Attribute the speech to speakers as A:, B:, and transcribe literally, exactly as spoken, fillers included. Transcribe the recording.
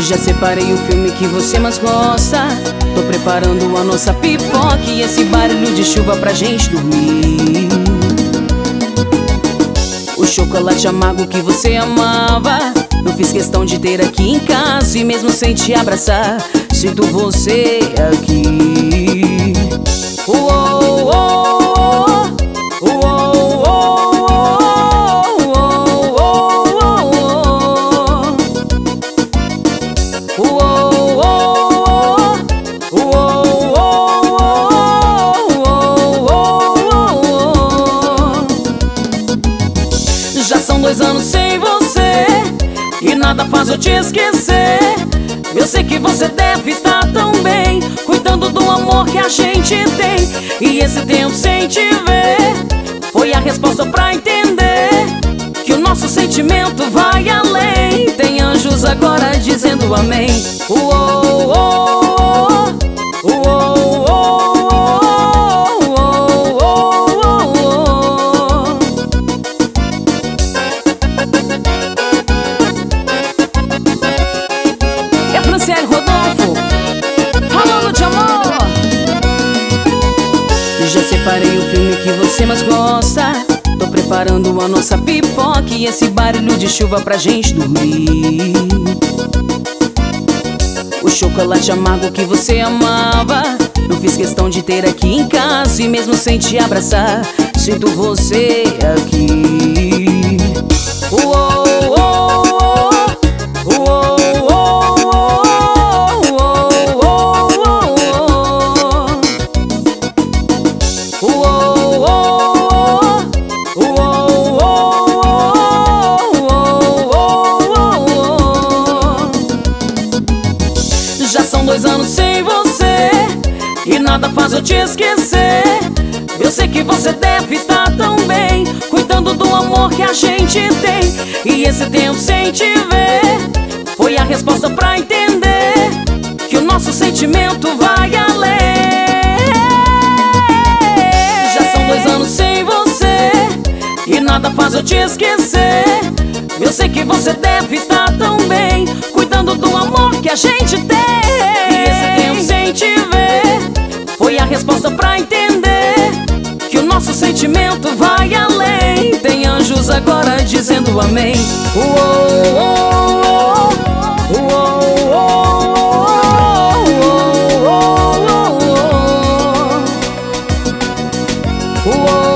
A: Já separei o filme que você mais gosta. Tô preparando a nossa pipoca e esse barulho de chuva pra gente dormir. O chocolate amargo que você amava, eu fiz questão de ter aqui em casa. E mesmo sem te abraçar, sinto você aqui. Uou, uou, uou, já são dois anos sem você e nada faz eu te esquecer. Eu sei que você deve estar tão bem, cuidando do amor que a gente tem. E esse tempo sem te ver foi a resposta pra entender que o nosso sentimento vai além. Tem anjos agora dizendo amém. Uou, uou, uou, uou, uou, uou. É Franciele Rodolfo falando de amor. Já separei o filme que você mais gosta. Tô preparando a nossa pipoca e esse barulho de chuva pra gente dormir. O chocolate amargo que você amava, eu fiz questão de ter aqui em casa. E mesmo sem te abraçar, sinto você aqui. Uou, uou, uou, uou, uou, uou. Já são dois anos sem você e nada faz eu te esquecer. Eu sei que você deve estar tão bem, cuidando do amor que a gente tem. E esse tempo sem te ver foi a resposta pra entender que o nosso sentimento vai além. Já são dois anos sem você e nada faz eu te esquecer. Eu sei que você deve estar tão bem, cuidando do amor que a gente tem. E esse tempo sem te ver foi a resposta pra entender que o nosso sentimento vai além. Tem anjos agora dizendo amém. Uou, uou, uou, uou, uou, uou, uou.